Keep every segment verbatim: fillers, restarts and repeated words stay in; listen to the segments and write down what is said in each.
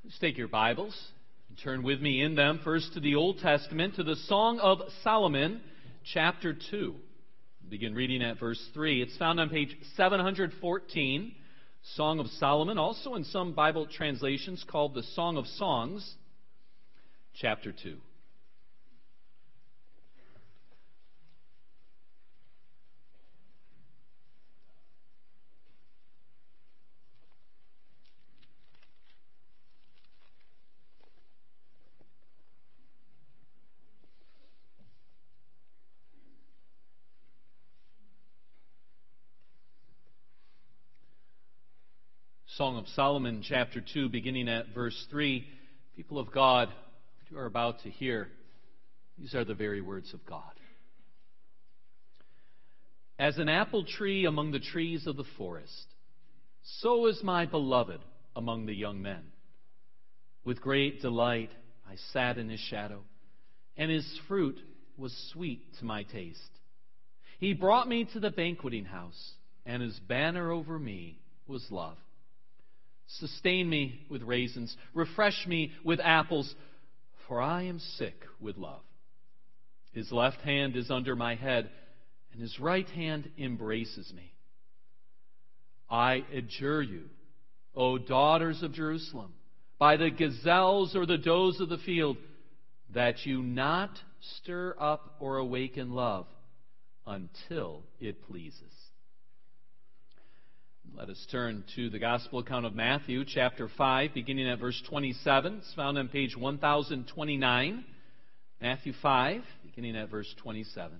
Let's take your Bibles and turn with me in them first to the Old Testament, to the Song of Solomon, chapter two. Begin reading at verse three. It's found on page seven fourteen, Song of Solomon, also in some Bible translations called the Song of Songs, chapter two. Song of Solomon, chapter two, beginning at verse three. People of God, what you are about to hear, these are the very words of God. As an apple tree among the trees of the forest, so is my beloved among the young men. With great delight I sat in his shadow, and his fruit was sweet to my taste. He brought me to the banqueting house, and his banner over me was love. Sustain me with raisins, refresh me with apples, for I am sick with love. His left hand is under my head, and his right hand embraces me. I adjure you, O daughters of Jerusalem, by the gazelles or the does of the field, that you not stir up or awaken love until it pleases. Let us turn to the Gospel account of Matthew, chapter five, beginning at verse twenty-seven. It's found on page one thousand twenty-nine. Matthew five, beginning at verse twenty-seven.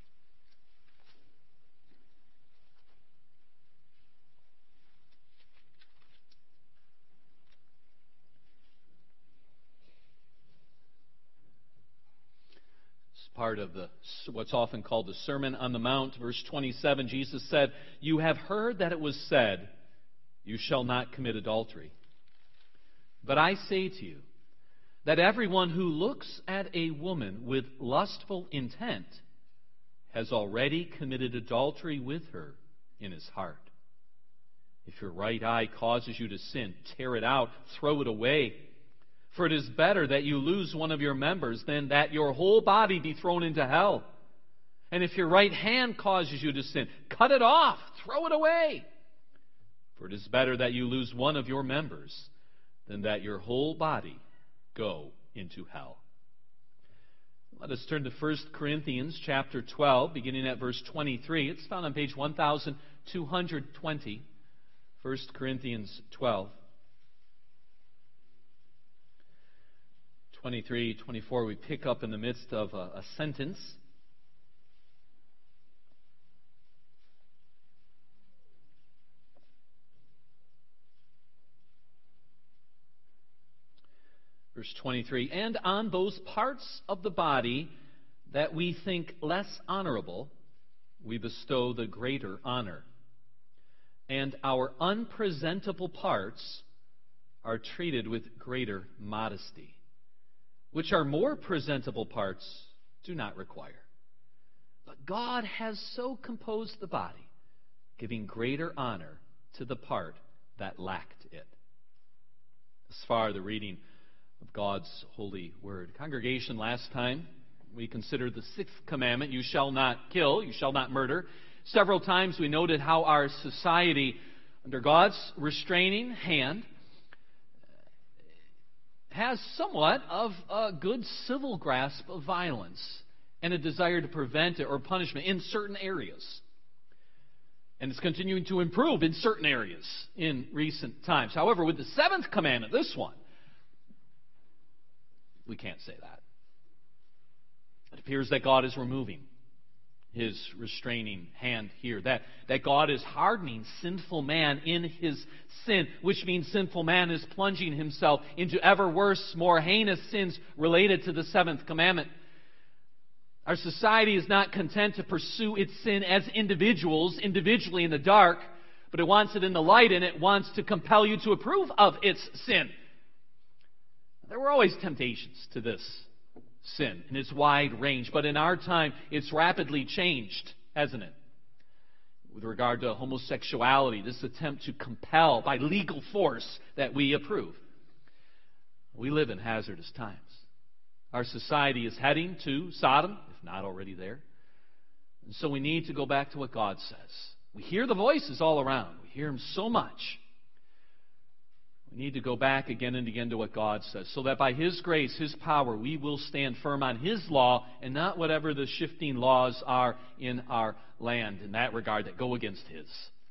Part of the what's often called the Sermon on the Mount. Verse twenty-seven, Jesus said, "You have heard that it was said, 'You shall not commit adultery.' But I say to you that everyone who looks at a woman with lustful intent has already committed adultery with her in his heart. If your right eye causes you to sin, tear it out, throw it away. For it is better that you lose one of your members than that your whole body be thrown into hell. And if your right hand causes you to sin, cut it off, throw it away. For it is better that you lose one of your members than that your whole body go into hell." Let us turn to First Corinthians chapter twelve, beginning at verse twenty-three. It's found on page one thousand two hundred twenty. First Corinthians twelve. twenty-three, twenty-four, we pick up in the midst of a, a sentence. Verse twenty-three, "And on those parts of the body that we think less honorable, we bestow the greater honor. And our unpresentable parts are treated with greater modesty, which our more presentable parts do not require. But God has so composed the body, giving greater honor to the part that lacked it." Thus far, the reading of God's holy word. Congregation, last time we considered the sixth commandment, you shall not kill, you shall not murder. Several times we noted how our society, under God's restraining hand, has somewhat of a good civil grasp of violence and a desire to prevent it or punishment in certain areas. And it's continuing to improve in certain areas in recent times. However, with the seventh commandment, this one, we can't say that. It appears that God is removing His restraining hand here. That, that God is hardening sinful man in his sin, which means sinful man is plunging himself into ever worse, more heinous sins related to the seventh commandment. Our society is not content to pursue its sin as individuals, individually in the dark, but it wants it in the light, and it wants to compel you to approve of its sin. There were always temptations to this sin in its wide range, but in our time it's rapidly changed, hasn't it? With regard to homosexuality, this attempt to compel by legal force that we approve. We live in hazardous times. Our society is heading to Sodom, if not already there. And so we need to go back to what God says. We hear the voices all around. We hear them so much. We need to go back again and again to what God says, so that by His grace, His power, we will stand firm on His law and not whatever the shifting laws are in our land in that regard that go against His.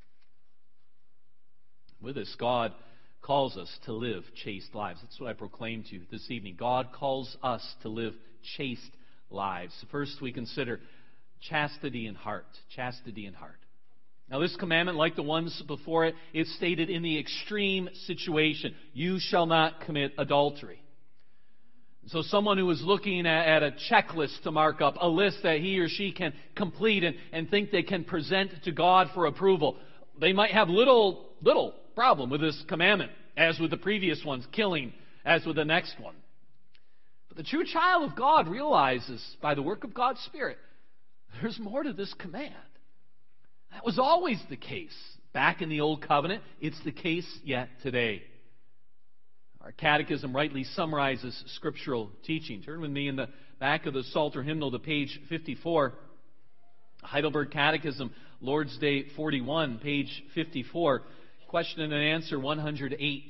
With this, God calls us to live chaste lives. That's what I proclaim to you this evening. God calls us to live chaste lives. First, we consider chastity in heart. Chastity in heart. Now, this commandment, like the ones before it, is stated in the extreme situation. You shall not commit adultery. So someone who is looking at, at a checklist to mark up, a list that he or she can complete and, and think they can present to God for approval, they might have little, little problem with this commandment, as with the previous ones, killing, as with the next one. But the true child of God realizes, by the work of God's Spirit, there's more to this command. That was always the case back in the Old Covenant. It's the case yet today. Our catechism rightly summarizes scriptural teaching. Turn with me in the back of the Psalter hymnal to page fifty-four. Heidelberg Catechism, Lord's Day forty-one, page fifty-four. Question and answer one hundred eight.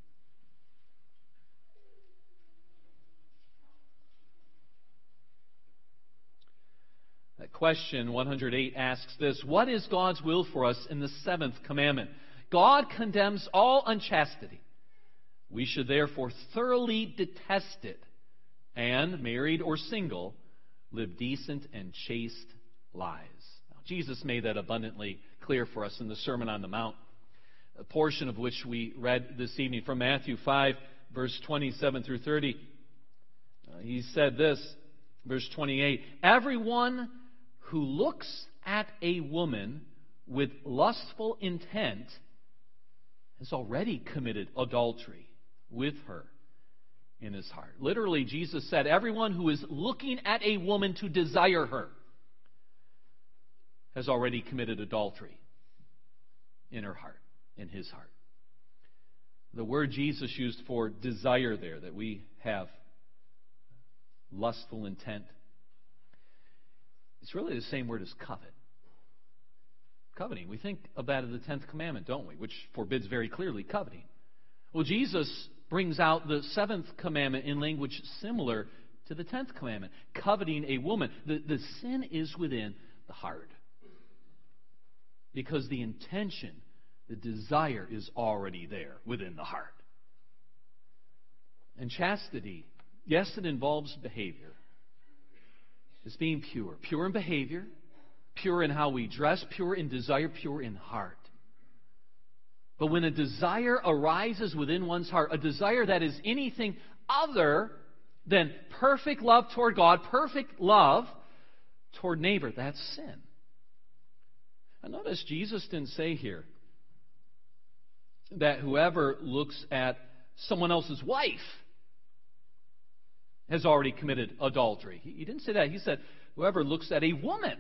That question, one hundred eight, asks this: what is God's will for us in the seventh commandment? God condemns all unchastity. We should therefore thoroughly detest it, and, married or single, live decent and chaste lives. Now, Jesus made that abundantly clear for us in the Sermon on the Mount, a portion of which we read this evening from Matthew five, verse twenty-seven through thirty. Uh, he said this, verse twenty-eight, everyone who looks at a woman with lustful intent has already committed adultery with her in his heart. Literally, Jesus said, everyone who is looking at a woman to desire her has already committed adultery in her heart, in his heart. The word Jesus used for desire there, that we have lustful intent, it's really the same word as covet. Coveting. We think of that as the tenth commandment, don't we? Which forbids very clearly coveting. Well, Jesus brings out the seventh commandment in language similar to the tenth commandment. Coveting a woman. The, the sin is within the heart. Because the intention, the desire is already there within the heart. And chastity, yes, it involves behavior. It's being pure. Pure in behavior, pure in how we dress, pure in desire, pure in heart. But when a desire arises within one's heart, a desire that is anything other than perfect love toward God, perfect love toward neighbor, that's sin. And notice Jesus didn't say here that whoever looks at someone else's wife has already committed adultery. He didn't say that. He said, whoever looks at a woman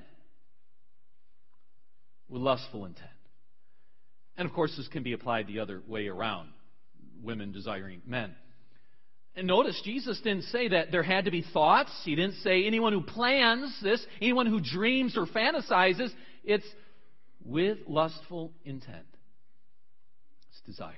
with lustful intent. And of course, this can be applied the other way around. Women desiring men. And notice, Jesus didn't say that there had to be thoughts. He didn't say anyone who plans this, anyone who dreams or fantasizes. It's with lustful intent. It's desire.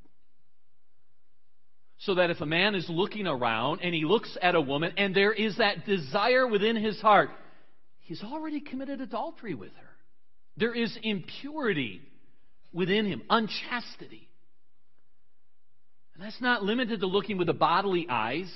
So that if a man is looking around and he looks at a woman and there is that desire within his heart, he's already committed adultery with her. There is impurity within him, unchastity. And that's not limited to looking with the bodily eyes,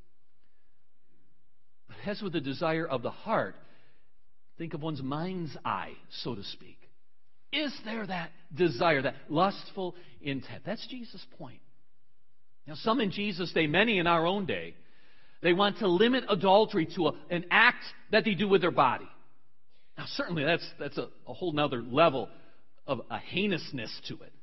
but as with the desire of the heart. Think of one's mind's eye, so to speak. Is there that desire, that lustful intent? That's Jesus' point. Now, some in Jesus' day, many in our own day, they want to limit adultery to a, an act that they do with their body. Now, certainly that's, that's a, a whole nother level of a heinousness to it.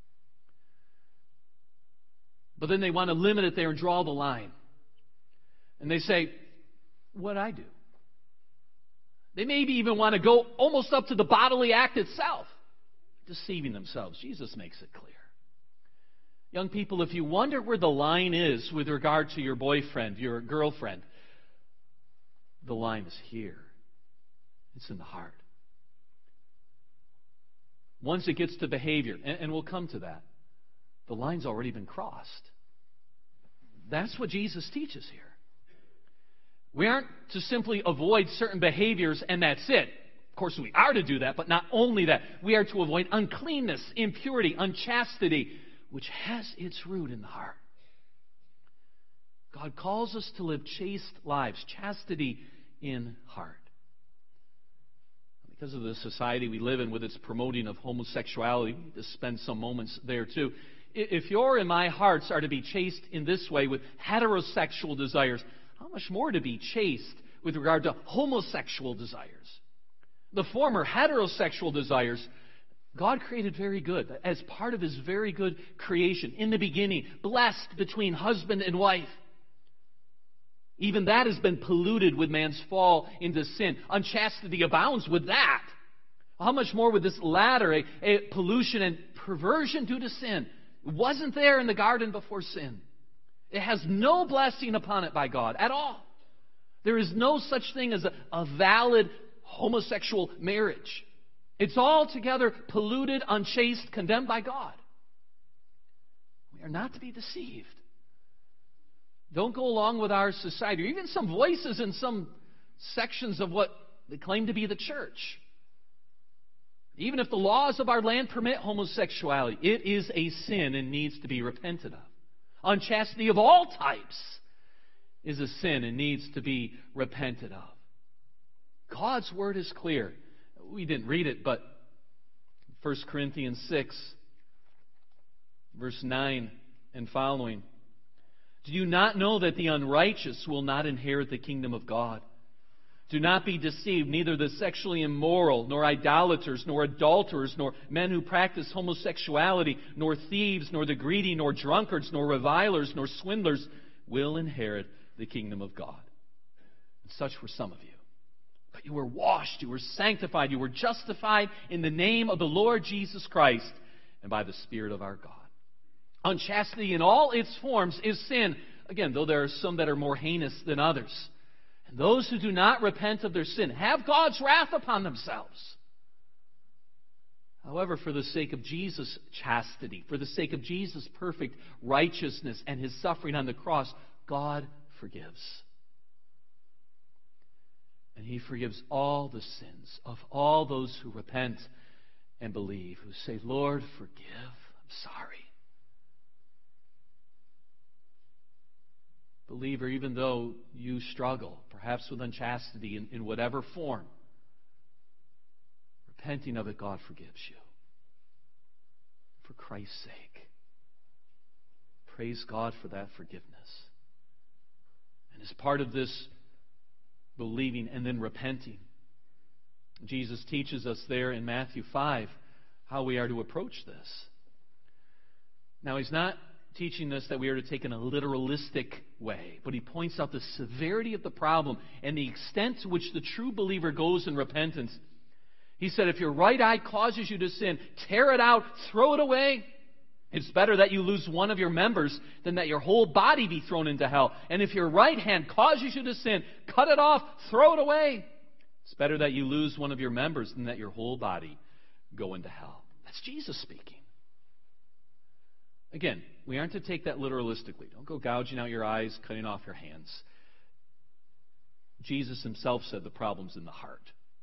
But then they want to limit it there and draw the line. And they say, what'd I do? They maybe even want to go almost up to the bodily act itself, deceiving themselves. Jesus makes it clear. Young people, if you wonder where the line is with regard to your boyfriend, your girlfriend, the line is here. It's in the heart. Once it gets to behavior, and, and we'll come to that, the line's already been crossed. That's what Jesus teaches here. We aren't to simply avoid certain behaviors and that's it. Of course, we are to do that, but not only that. We are to avoid uncleanness, impurity, unchastity, which has its root in the heart. God calls us to live chaste lives, chastity in heart. Because of the society we live in with its promoting of homosexuality, we need to spend some moments there too. If your and my hearts are to be chaste in this way with heterosexual desires, how much more to be chaste with regard to homosexual desires? The former heterosexual desires, God created very good, as part of His very good creation. In the beginning, blessed between husband and wife. Even that has been polluted with man's fall into sin. Unchastity abounds with that. How much more with this latter, a, a pollution and perversion due to sin? It wasn't there in the garden before sin. It has no blessing upon it by God at all. There is no such thing as a, a valid homosexual marriage. It's altogether polluted, unchaste, condemned by God. We are not to be deceived. Don't go along with our society, or even some voices in some sections of what they claim to be the church. Even if the laws of our land permit homosexuality, it is a sin and needs to be repented of. Unchastity of all types is a sin and needs to be repented of. God's Word is clear. We didn't read it, but First Corinthians six, verse nine and following. Do you not know that the unrighteous will not inherit the kingdom of God? Do not be deceived, neither the sexually immoral, nor idolaters, nor adulterers, nor men who practice homosexuality, nor thieves, nor the greedy, nor drunkards, nor revilers, nor swindlers will inherit the kingdom of God. And such were some of you. But you were washed, you were sanctified, you were justified in the name of the Lord Jesus Christ and by the Spirit of our God. Unchastity in all its forms is sin. Again, though there are some that are more heinous than others. And those who do not repent of their sin have God's wrath upon themselves. However, for the sake of Jesus' chastity, for the sake of Jesus' perfect righteousness and His suffering on the cross, God forgives. And He forgives all the sins of all those who repent and believe, who say, Lord, forgive, I'm sorry. Believer, even though you struggle, perhaps with unchastity in, in whatever form, repenting of it, God forgives you. For Christ's sake. Praise God for that forgiveness. And as part of this believing and then repenting, Jesus teaches us there in Matthew five how we are to approach this. Now, He's not teaching us that we are to take in a literalistic way, but He points out the severity of the problem and the extent to which the true believer goes in repentance. He said, if your right eye causes you to sin, tear it out, throw it away. It's better that you lose one of your members than that your whole body be thrown into hell. And if your right hand causes you to sin, cut it off, throw it away. It's better that you lose one of your members than that your whole body go into hell. That's Jesus speaking. Again, we aren't to take that literalistically. Don't go gouging out your eyes, cutting off your hands. Jesus Himself said the problem's in the heart.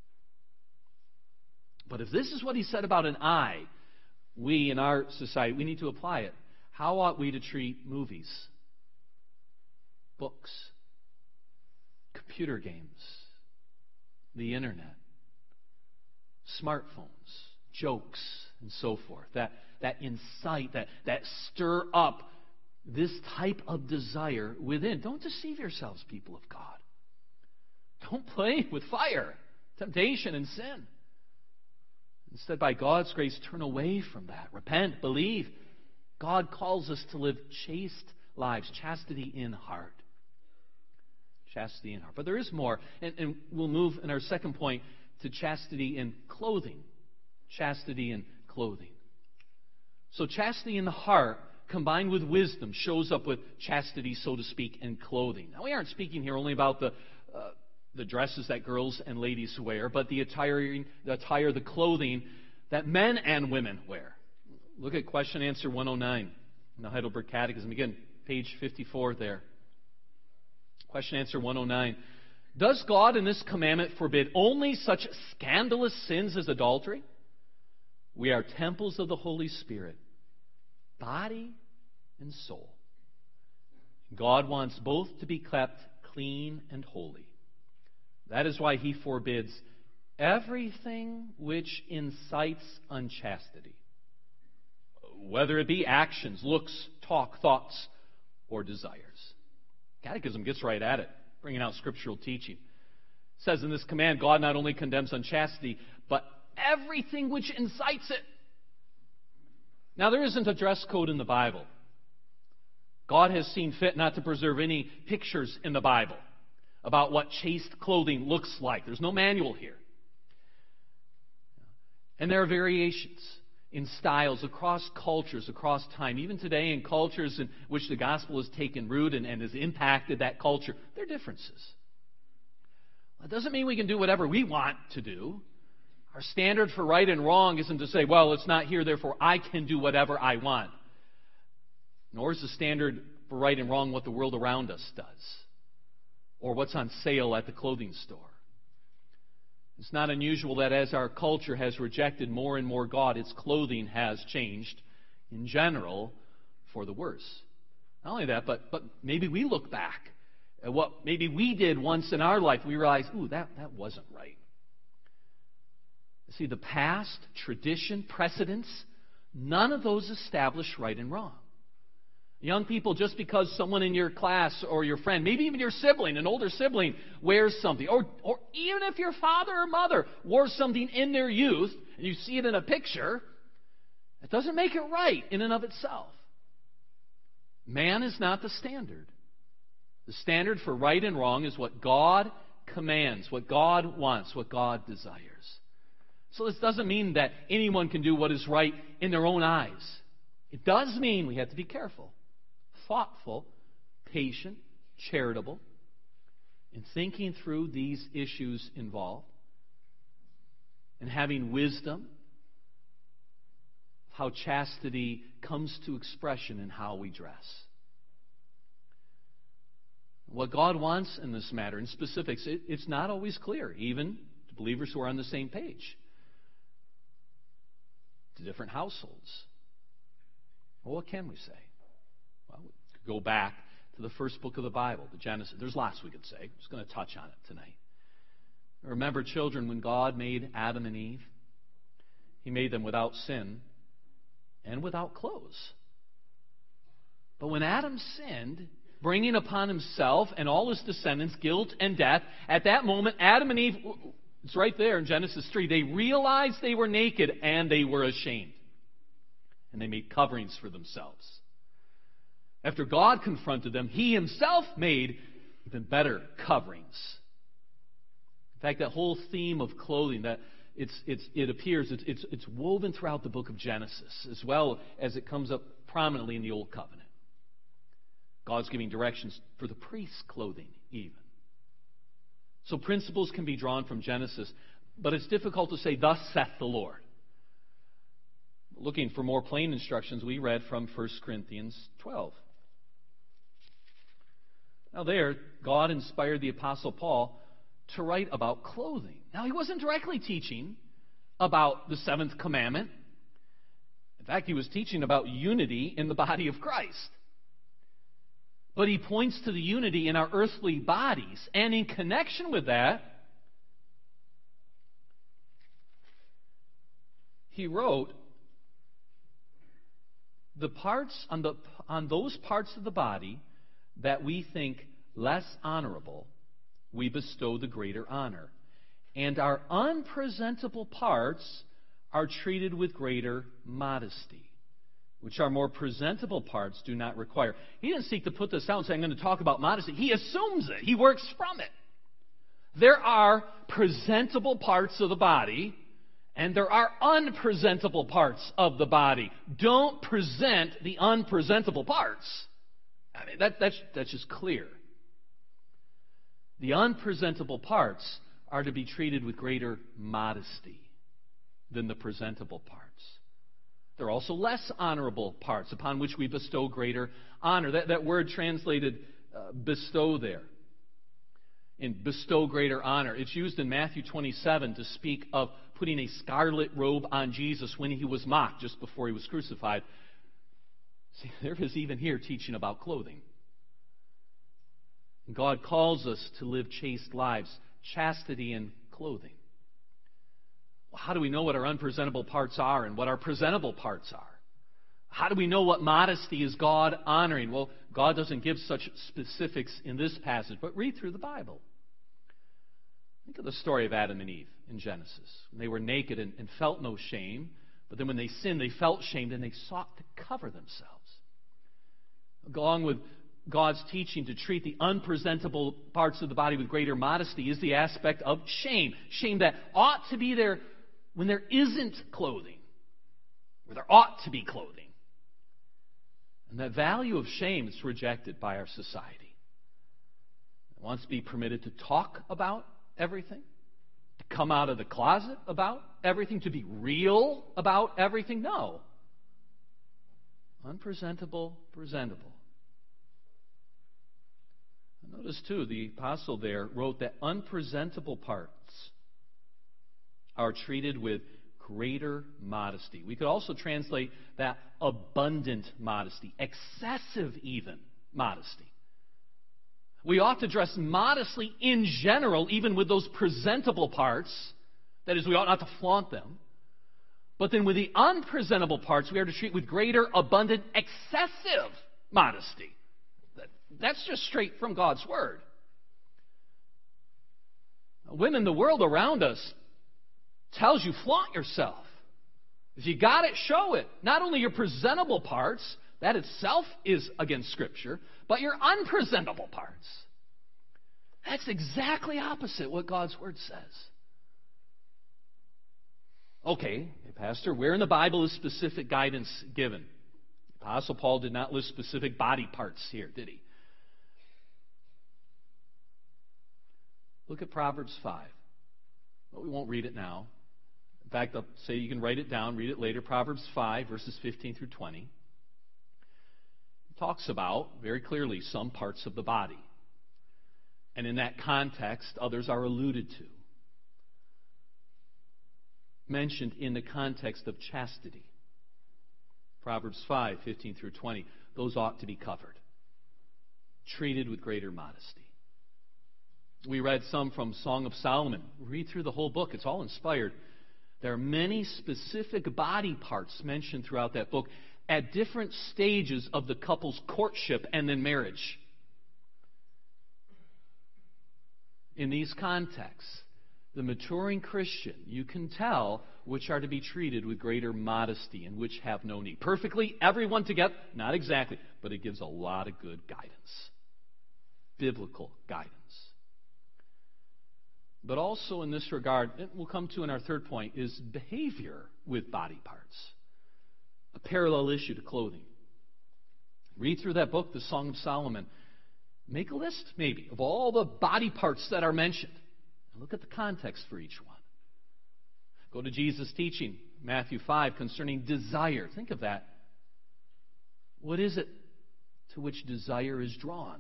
But if this is what He said about an eye, we in our society, we need to apply it. How ought we to treat movies, books, computer games, the internet, smartphones, jokes, and so forth, that, that incite, that, that stir up this type of desire within? Don't deceive yourselves, people of God. Don't play with fire, temptation, and sin. Instead, by God's grace, turn away from that. Repent, believe. God calls us to live chaste lives, chastity in heart. Chastity in heart. But there is more, and, and we'll move in our second point to chastity in clothing. Chastity in clothing. So chastity in the heart combined with wisdom, shows up with chastity, so to speak, and clothing. Now, we aren't speaking here only about the uh, the dresses that girls and ladies wear, but the attire, the attire, the clothing that men and women wear. Look at question answer one oh nine in the Heidelberg Catechism. Again, page fifty-four there. Question answer one oh nine. Does God in this commandment forbid only such scandalous sins as adultery? We are temples of the Holy Spirit, body and soul. God wants both to be kept clean and holy. That is why He forbids everything which incites unchastity, whether it be actions, looks, talk, thoughts, or desires. Catechism gets right at it, bringing out scriptural teaching. It says in this command, God not only condemns unchastity, but everything which incites it. Now, there isn't a dress code in the Bible. God has seen fit not to preserve any pictures in the Bible about what chaste clothing looks like. There's no manual here. And there are variations in styles across cultures, across time. Even today, in cultures in which the gospel has taken root and, and has impacted that culture, there are differences. That doesn't mean we can do whatever we want to do. Our standard for right and wrong isn't to say, well, it's not here, therefore I can do whatever I want. Nor is the standard for right and wrong what the world around us does, or what's on sale at the clothing store. It's not unusual that as our culture has rejected more and more God, its clothing has changed, in general, for the worse. Not only that, but, but maybe we look back at what maybe we did once in our life. We realize, ooh, that, that wasn't right. See, the past, tradition, precedents, none of those establish right and wrong. Young people, just because someone in your class or your friend, maybe even your sibling, an older sibling, wears something, or, or even if your father or mother wore something in their youth, and you see it in a picture, it doesn't make it right in and of itself. Man is not the standard. The standard for right and wrong is what God commands, what God wants, what God desires. So this doesn't mean that anyone can do what is right in their own eyes. It does mean we have to be careful, thoughtful, patient, charitable in thinking through these issues involved and having wisdom of how chastity comes to expression in how we dress. What God wants in this matter, in specifics, it, it's not always clear, even to believers who are on the same page, to different households. Well, what can we say? Well, we could go back to the first book of the Bible, the Genesis. There's lots we could say. I'm just going to touch on it tonight. Remember, children, when God made Adam and Eve, He made them without sin and without clothes. But when Adam sinned, bringing upon himself and all his descendants guilt and death, at that moment, Adam and Eve, it's right there in Genesis three, they realized they were naked and they were ashamed. And they made coverings for themselves. After God confronted them, He Himself made even better coverings. In fact, that whole theme of clothing, that it's, it's, it appears, it's, it's, it's woven throughout the book of Genesis, as well as it comes up prominently in the Old Covenant. God's giving directions for the priest's clothing, even. So principles can be drawn from Genesis, but it's difficult to say, thus saith the Lord. Looking for more plain instructions, we read from First Corinthians twelve. Now there, God inspired the Apostle Paul to write about clothing. Now, he wasn't directly teaching about the seventh commandment. In fact, he was teaching about unity in the body of Christ. But he points to the unity in our earthly bodies. And in connection with that, he wrote, the parts on the on those parts of the body that we think less honorable, we bestow the greater honor. And our unpresentable parts are treated with greater modesty, which our more presentable parts do not require. He didn't seek to put this out and say, I'm going to talk about modesty. He assumes it. He works from it. There are presentable parts of the body, And there are unpresentable parts of the body. Don't present the unpresentable parts. I mean, that, that's, that's just clear. The unpresentable parts are to be treated with greater modesty than the presentable parts. There are also less honorable parts upon which we bestow greater honor. That, that word translated uh, bestow there, in bestow greater honor, it's used in Matthew twenty-seven to speak of putting a scarlet robe on Jesus when he was mocked just before he was crucified. See, there is even here teaching about clothing. God calls us to live chaste lives, chastity in clothing. Well, how do we know what our unpresentable parts are and what our presentable parts are? How do we know what modesty is God honoring? Well, God doesn't give such specifics in this passage, but read through the Bible. Think of the story of Adam and Eve in Genesis. They were naked and, and felt no shame, but then when they sinned, they felt shamed and they sought to cover themselves. Along with God's teaching to treat the unpresentable parts of the body with greater modesty is the aspect of shame. Shame that ought to be there when there isn't clothing, where there ought to be clothing. And that value of shame is rejected by our society. It wants to be permitted to talk about everything, to come out of the closet about everything, to be real about everything. No. Unpresentable, presentable. Notice, too, the apostle there wrote that unpresentable parts are treated with greater modesty. We could also translate that abundant modesty, excessive even modesty. We ought to dress modestly in general, even with those presentable parts. That is, we ought not to flaunt them. But then with the unpresentable parts, we are to treat with greater, abundant, excessive modesty. That's just straight from God's Word. Women, the world around us tells you flaunt yourself. If you got it, show it. Not only your presentable parts, that itself is against Scripture, but your unpresentable parts. That's exactly opposite what God's Word says. Okay, Pastor, where in the Bible is specific guidance given? The Apostle Paul did not list specific body parts here, did he? Look at Proverbs five. Well, we won't read it now. In fact, I'll say you can write it down, read it later. Proverbs five, verses fifteen through twenty. It talks about, very clearly, some parts of the body. And in that context, others are alluded to. Mentioned in the context of chastity. Proverbs five, fifteen through twenty. Those ought to be covered. Treated with greater modesty. We read some from Song of Solomon. Read through the whole book. It's all inspired. There are many specific body parts mentioned throughout that book at different stages of the couple's courtship and then marriage. In these contexts, the maturing Christian, you can tell which are to be treated with greater modesty and which have no need. Perfectly, everyone together? Not exactly, but it gives a lot of good guidance. Biblical guidance. But also in this regard, it we'll come to in our third point, is behavior with body parts. A parallel issue to clothing. Read through that book, the Song of Solomon. Make a list, maybe, of all the body parts that are mentioned. And look at the context for each one. Go to Jesus' teaching, Matthew five, concerning desire. Think of that. What is it to which desire is drawn?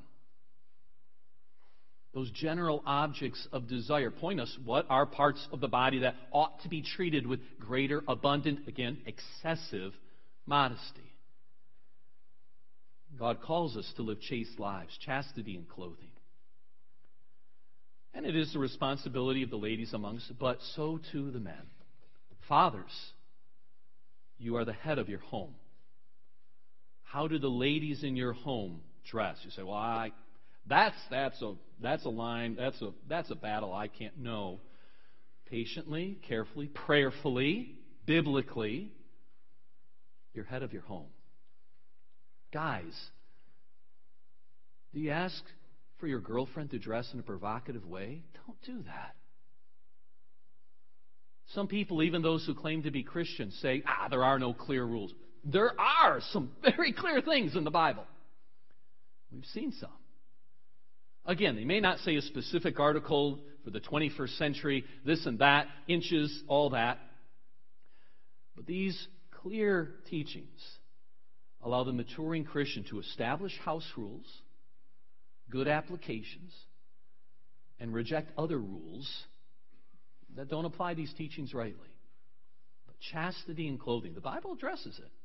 Those general objects of desire point us what are parts of the body that ought to be treated with greater, abundant, again, excessive modesty. God calls us to live chaste lives, chastity in clothing. And it is the responsibility of the ladies among us, but so too the men. Fathers, you are the head of your home. How do the ladies in your home dress? You say, well, I, that's, that's, a, that's a line, that's a, that's a battle I can't know. Patiently, carefully, prayerfully, biblically, you're head of your home. Guys, do you ask for your girlfriend to dress in a provocative way? Don't do that. Some people, even those who claim to be Christians, say, ah, there are no clear rules. There are some very clear things in the Bible. We've seen some. Again, they may not say a specific article for the twenty-first century, this and that, inches, all that. But these clear teachings allow the maturing Christian to establish house rules, good applications, and reject other rules that don't apply these teachings rightly. But chastity and clothing, the Bible addresses it.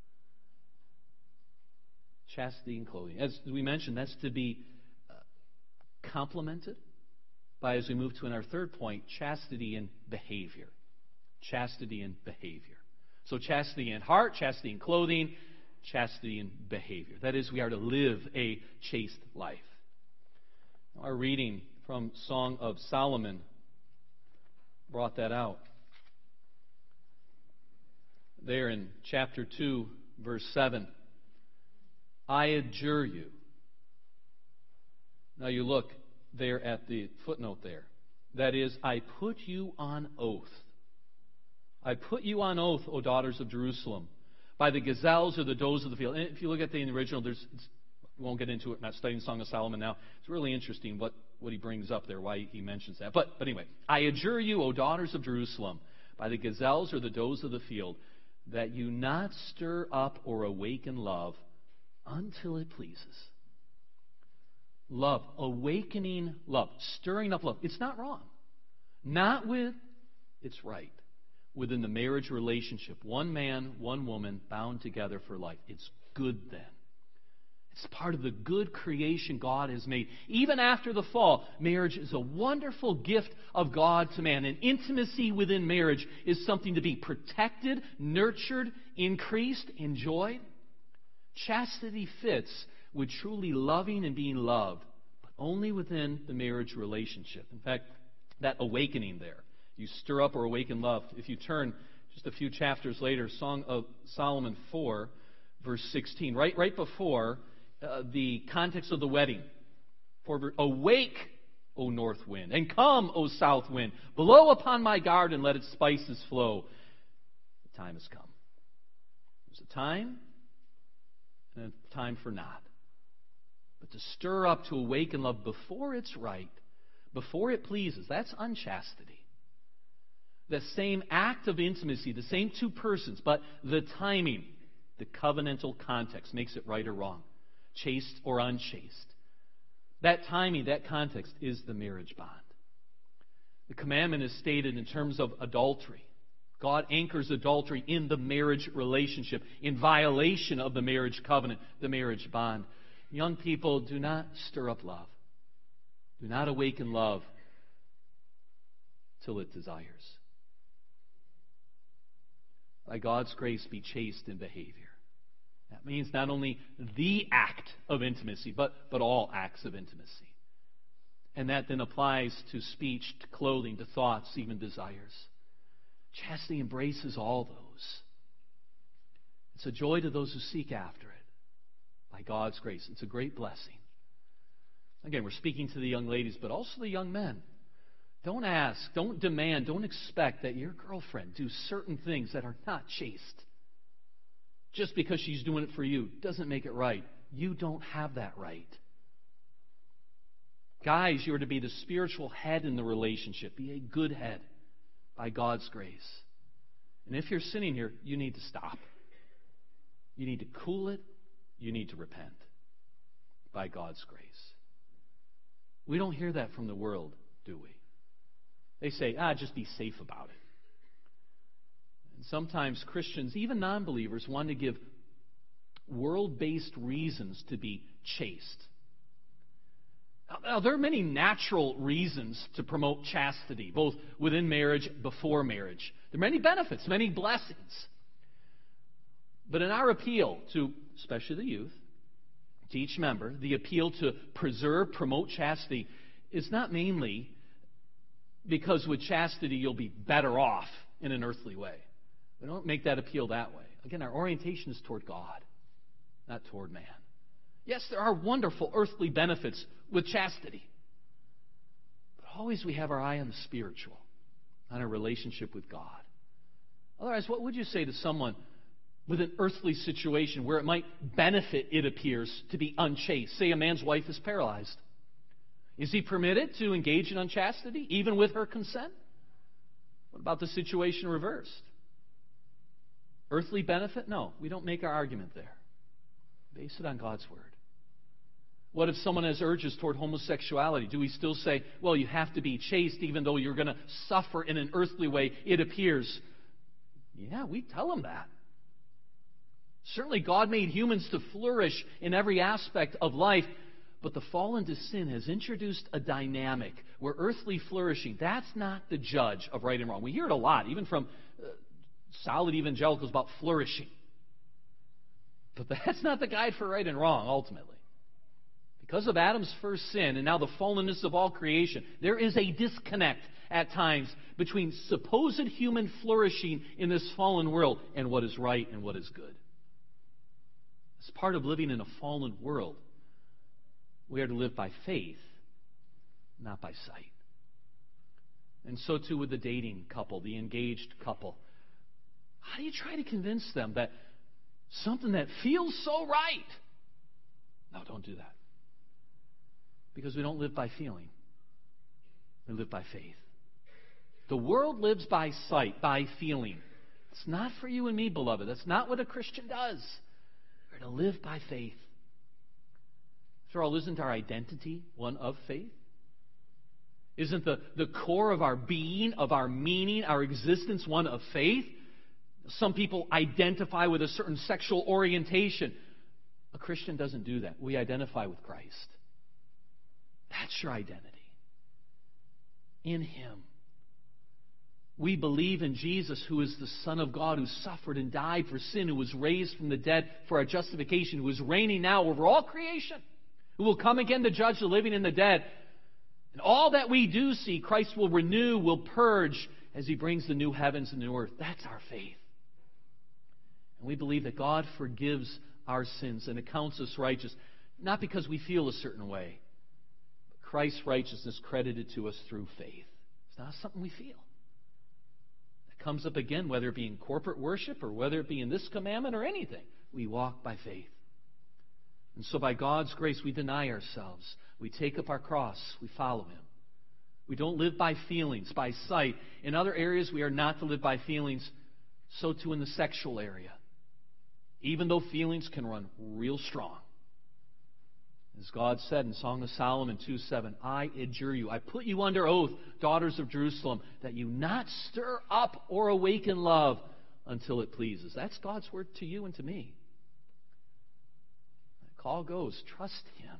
Chastity and clothing. As we mentioned, that's to be uh, complemented by, as we move to in our third point, chastity and behavior. Chastity and behavior. So chastity in heart, chastity in clothing, chastity in behavior. That is, we are to live a chaste life. Our reading from Song of Solomon brought that out. There in chapter two, verse seven. I adjure you. Now you look there at the footnote there. That is, I put you on oath. I put you on oath, O daughters of Jerusalem, by the gazelles or the does of the field. And if you look at the original, there's, we won't get into it. I'm not studying Song of Solomon now. It's really interesting what, what he brings up there, why he mentions that. But, but anyway, I adjure you, O daughters of Jerusalem, by the gazelles or the does of the field, that you not stir up or awaken love until it pleases. Love, awakening love, stirring up love. It's not wrong. Not with, it's right. Within the marriage relationship, one man, one woman, bound together for life. It's good then. It's part of the good creation God has made. Even after the fall, marriage is a wonderful gift of God to man. And intimacy within marriage is something to be protected, nurtured, increased, enjoyed. Chastity fits with truly loving and being loved, but only within the marriage relationship. In fact, that awakening there, you stir up or awaken love. If you turn just a few chapters later, Song of Solomon four, verse sixteen, right, right before uh, the context of the wedding. For awake, O north wind, and come, O south wind, blow upon my garden, let its spices flow. The time has come. There's a time and a time for not. But to stir up, to awaken love before it's right, before it pleases, that's unchastity. The same act of intimacy, the same two persons, but the timing, the covenantal context makes it right or wrong, chaste or unchaste. That timing, that context is the marriage bond. The commandment is stated in terms of adultery. God anchors adultery in the marriage relationship, in violation of the marriage covenant, the marriage bond. Young people, do not stir up love. Do not awaken love till it desires. By God's grace, be chaste in behavior. That means not only the act of intimacy, but, but all acts of intimacy. And that then applies to speech, to clothing, to thoughts, even desires. Chastity embraces all those. It's a joy to those who seek after it. By God's grace, it's a great blessing. Again, we're speaking to the young ladies, but also the young men. Don't ask, don't demand, don't expect that your girlfriend do certain things that are not chaste. Just because she's doing it for you doesn't make it right. You don't have that right. Guys, you are to be the spiritual head in the relationship. Be a good head by God's grace. And if you're sinning here, you need to stop. You need to cool it. You need to repent by God's grace. We don't hear that from the world, do we? They say, ah, just be safe about it. And sometimes Christians, even non-believers, want to give world-based reasons to be chaste. Now, there are many natural reasons to promote chastity, both within marriage, before marriage. There are many benefits, many blessings. But in our appeal to, especially the youth, to each member, the appeal to preserve, promote chastity is not mainly because with chastity you'll be better off in an earthly way. We don't make that appeal that way. Again, our orientation is toward God, not toward man. Yes, there are wonderful earthly benefits with chastity. But always we have our eye on the spiritual. on our relationship with God. Otherwise, what would you say to someone with an earthly situation where it might benefit, it appears, to be unchaste? Say a man's wife is paralyzed. Is he permitted to engage in unchastity, even with her consent? What about the situation reversed? Earthly benefit? No, we don't make our argument there. Base it on God's Word. What if someone has urges toward homosexuality? Do we still say, well, you have to be chaste even though you're going to suffer in an earthly way, it appears? Yeah, we tell them that. Certainly God made humans to flourish in every aspect of life, but the fall into sin has introduced a dynamic where earthly flourishing, that's not the judge of right and wrong. We hear it a lot, even from uh, solid evangelicals, about flourishing. But that's not the guide for right and wrong, ultimately. Because of Adam's first sin and now the fallenness of all creation, there is a disconnect at times between supposed human flourishing in this fallen world and what is right and what is good. As part of living in a fallen world, we are to live by faith, not by sight. And so too with the dating couple, the engaged couple. How do you try to convince them that something that feels so right? No, don't do that. Because we don't live by feeling. We live by faith. The world lives by sight, by feeling. It's not for you and me, beloved. That's not what a Christian does. We're to live by faith. After all, isn't our identity one of faith? Isn't the, the core of our being, of our meaning, our existence one of faith? Some people identify with a certain sexual orientation. A Christian doesn't do that. We identify with Christ. That's your identity. In Him. We believe in Jesus, who is the Son of God, who suffered and died for sin, who was raised from the dead for our justification, who is reigning now over all creation, who will come again to judge the living and the dead. And all that we do see, Christ will renew, will purge, as He brings the new heavens and new earth. That's our faith. And we believe that God forgives our sins and accounts us righteous, not because we feel a certain way, but Christ's righteousness credited to us through faith. It's not something we feel. It comes up again, whether it be in corporate worship or whether it be in this commandment or anything. We walk by faith. And so by God's grace, we deny ourselves. We take up our cross. We follow Him. We don't live by feelings, by sight. In other areas, we are not to live by feelings. So too in the sexual area. Even though feelings can run real strong. As God said in Song of Solomon two seven, I adjure you, I put you under oath, daughters of Jerusalem, that you not stir up or awaken love until it pleases. That's God's word to you and to me. The call goes, trust Him.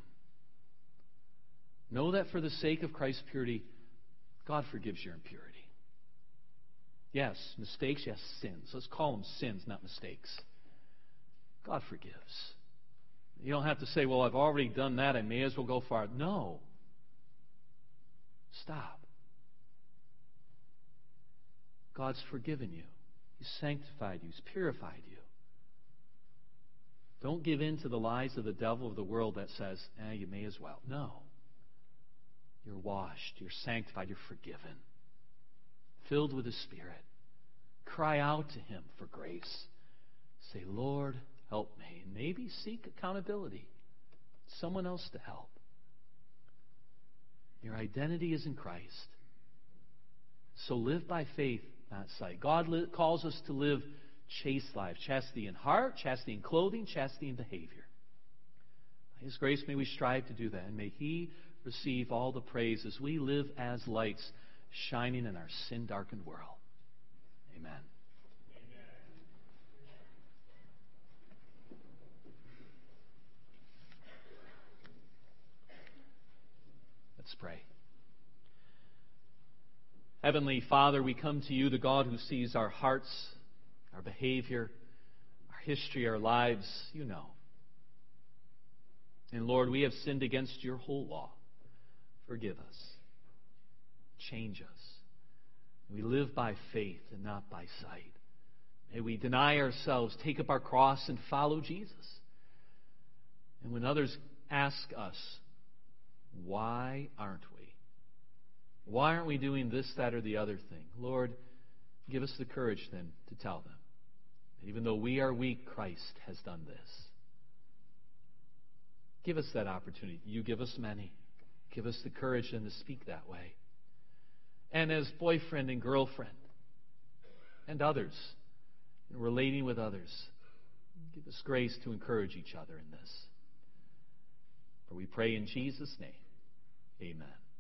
Know that for the sake of Christ's purity, God forgives your impurity. Yes, mistakes, yes, sins. Let's call them sins, not mistakes. God forgives. You don't have to say, well, I've already done that, I may as well go far. No. Stop. God's forgiven you. He's sanctified you. He's purified you. Don't give in to the lies of the devil of the world that says, eh, you may as well. No. You're washed. You're sanctified. You're forgiven. Filled with His Spirit. Cry out to Him for grace. Say, Lord, help me. And maybe seek accountability. Someone else to help. Your identity is in Christ. So live by faith, not sight. God li- calls us to live chaste lives. Chastity in heart, chastity in clothing, chastity in behavior. By His grace, may we strive to do that. And may He receive all the praise as we live as lights shining in our sin-darkened world. Amen. Let's pray. Heavenly Father, we come to You, the God who sees our hearts, our behavior, our history, our lives. You know. And Lord, we have sinned against Your whole law. Forgive us. Change us. We live by faith and not by sight. May we deny ourselves, take up our cross, and follow Jesus. And when others ask us, why aren't we? Why aren't we doing this, that, or the other thing? Lord, give us the courage then to tell them. Even though we are weak, Christ has done this. Give us that opportunity. You give us many. Give us the courage then to speak that way. And as boyfriend and girlfriend and others, and relating with others, give us grace to encourage each other in this. For we pray in Jesus' name. Amen.